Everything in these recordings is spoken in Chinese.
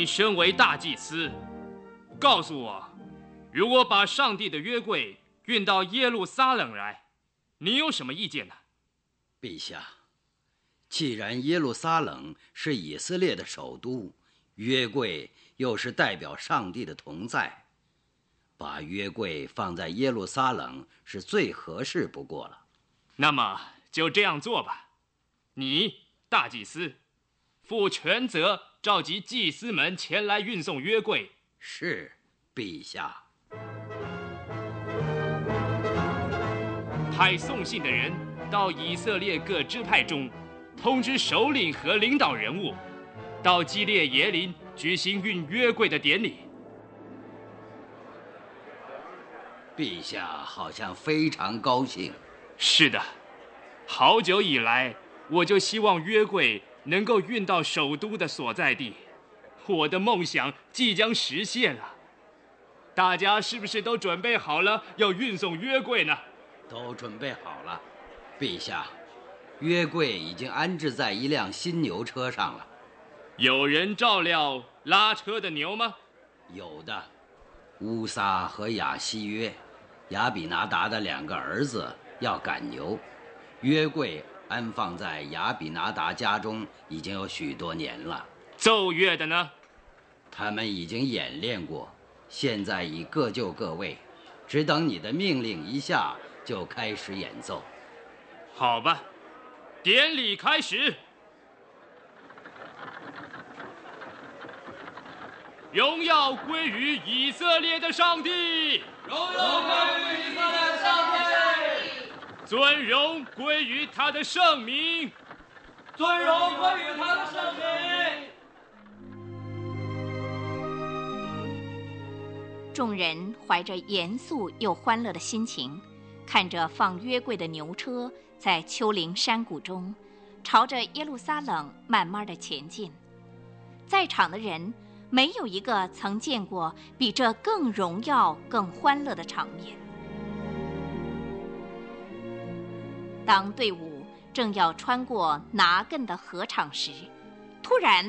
你身为大祭司，告诉我，如果把上帝的约柜运到耶路撒冷来，你有什么意见呢？ 陛下，既然耶路撒冷是以色列的首都，约柜又是代表上帝的同在，把约柜放在耶路撒冷是最合适不过了。 那么就这样做吧，你大祭司负全责，召集祭司们前来运送约柜。 是，陛下。 派送信的人到以色列各支派中，通知首领和领导人物，到基列耶琳举行运约柜的典礼。 陛下好像非常高兴。 是的，好久以来，我就希望约柜能够运到首都的所在地，我的梦想即将实现了。大家是不是都准备好了要运送约柜呢？ 都准备好了，陛下，约柜已经安置在一辆新牛车上了。 有人照料拉车的牛吗？ 有的，乌撒和亚西约，亚比拿达的2个儿子要赶牛，约柜安放在亚比拿达家中已经有许多年了。 奏乐的呢？ 他们已经演练过，现在已各就各位，只等你的命令一下就开始演奏。 好吧，典礼开始。荣耀归于以色列的上帝， 荣耀归于以色列的上帝， 尊荣归于他的圣名， 尊荣归于他的圣名。 众人怀着严肃又欢乐的心情，看着放约柜的牛车在丘陵山谷中，朝着耶路撒冷慢慢的前进。在场的人没有一个曾见过比这更荣耀、更欢乐的场面。当队伍正要穿过拿艮的河场时，突然，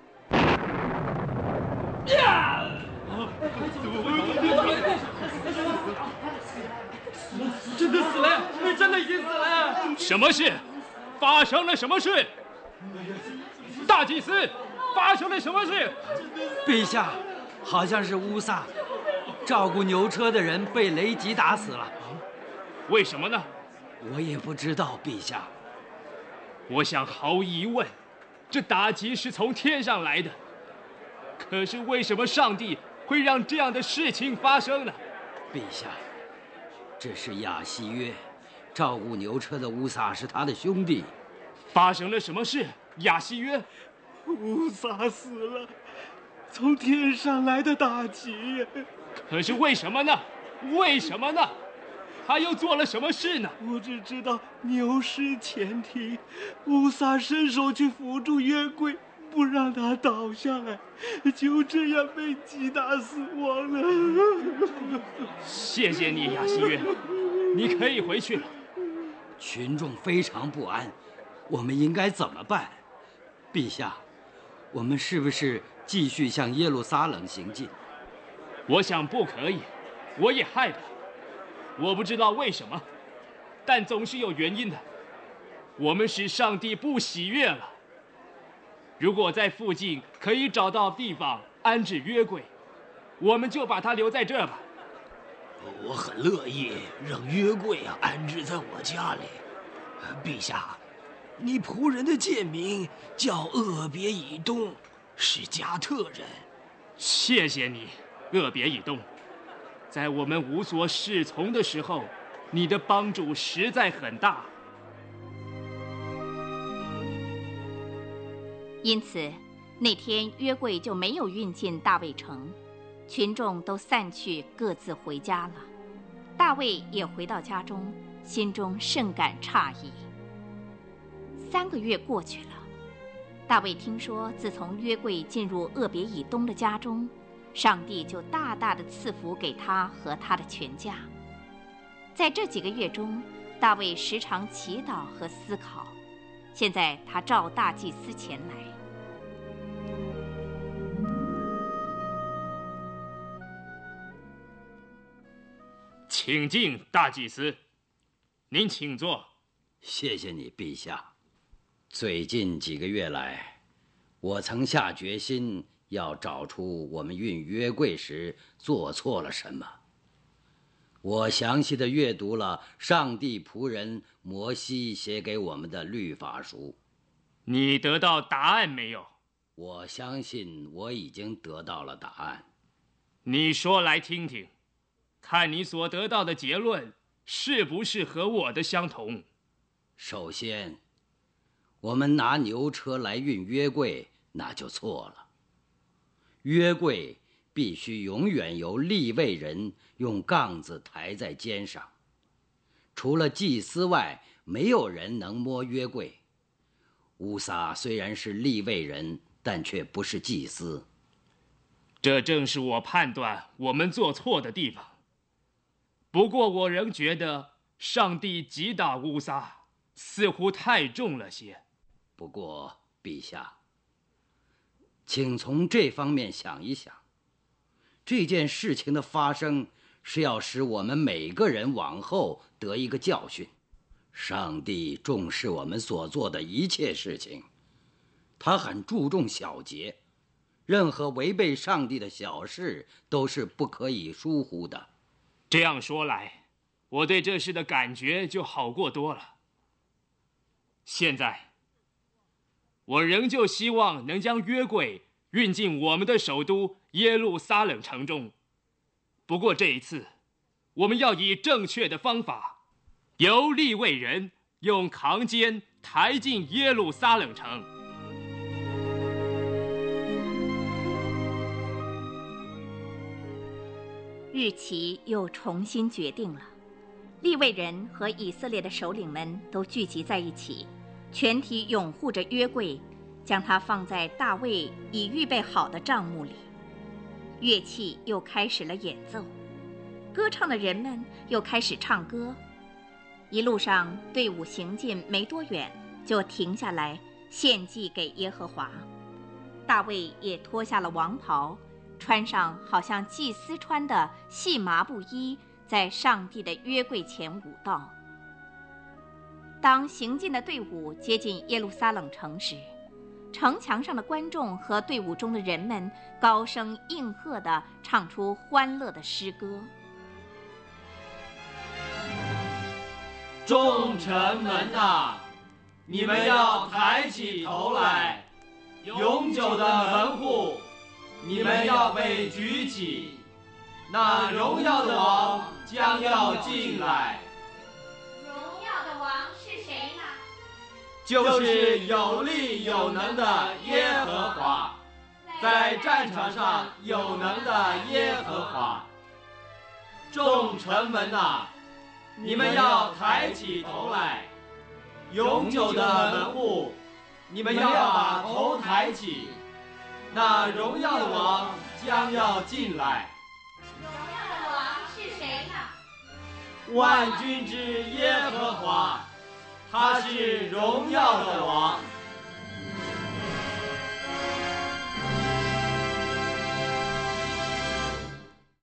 真的死了！真的已经死了！ 什么事？发生了什么事？大祭司，发生了什么事？ 陛下，好像是乌撒，照顾牛车的人被雷击打死了。 为什么呢？ 我也不知道，陛下。 我想毫无疑问，这打击是从天上来的。可是为什么上帝会让这样的事情发生呢？ 陛下，这是亚西约，照顾牛车的乌撒是他的兄弟。 发生了什么事？亚西约？ 乌撒死了，从天上来的打击。 可是为什么呢？为什么呢？他又做了什么事呢？ 我只知道牛失前蹄，乌撒伸手去扶住约柜，不让他倒下来，就这样被击打死亡了。 谢谢你，亚西约，你可以回去了。 群众非常不安，我们应该怎么办？陛下，我们是不是继续向耶路撒冷行进？ 我想不可以，我也害怕。我不知道为什么，但总是有原因的。我们使上帝不喜悦了。如果在附近可以找到地方安置约柜，我们就把它留在这吧。 我很乐意让约柜安置在我家里。陛下，你仆人的贱名叫厄别以东，是加特人。 谢谢你，厄别以东。在我们无所适从的时候，你的帮助实在很大。 因此，那天约柜就没有运进大卫城，群众都散去，各自回家了。大卫也回到家中，心中甚感诧异。3个月过去了，大卫听说，自从约柜进入厄别以东的家中，上帝就大大的赐福给他和他的全家。在这几个月中，大卫时常祈祷和思考。现在他召大祭司前来。 请进，大祭司，您请坐。 谢谢你，陛下。最近几个月来，我曾下决心要找出我们运约柜时做错了什么。我详细地阅读了上帝仆人摩西写给我们的律法书。 你得到答案没有？ 我相信我已经得到了答案。 你说来听听，看你所得到的结论是不是和我的相同。 首先，我们拿牛车来运约柜，那就错了。约柜必须永远由利未人用杠子抬在肩上，除了祭司外，没有人能摸约柜。乌撒虽然是利未人，但却不是祭司。 这正是我判断我们做错的地方。不过我仍觉得上帝击打乌撒似乎太重了些。 不过，陛下，请从这方面想一想，这件事情的发生是要使我们每个人往后得一个教训。上帝重视我们所做的一切事情，他很注重小节，任何违背上帝的小事都是不可以疏忽的。 这样说来，我对这事的感觉就好过多了。现在，我仍旧希望能将约柜运进我们的首都耶路撒冷城中。不过这一次，我们要以正确的方法，由利未人用扛肩抬进耶路撒冷城。 日期又重新决定了，利未人和以色列的首领们都聚集在一起，全体拥护着约柜，将它放在大卫已预备好的帐幕里。乐器又开始了演奏，歌唱的人们又开始唱歌。一路上队伍行进没多远，就停下来献祭给耶和华。大卫也脱下了王袍，穿上好像祭司穿的细麻布衣，在上帝的约柜前舞蹈。当行进的队伍接近耶路撒冷城时，城墙上的观众和队伍中的人们高声应和地唱出欢乐的诗歌。 众臣们呐，你们要抬起头来，永久的门户，你们要被举起，那荣耀的王将要进来。 荣耀的王是谁呢？ 就是有力有能的耶和华，在战场上有能的耶和华。众臣们呐，你们要抬起头来，永久的门户，你们要把头抬起，那荣耀的王将要进来。 荣耀的王是谁呢？ 万军之耶和华，他是荣耀的王。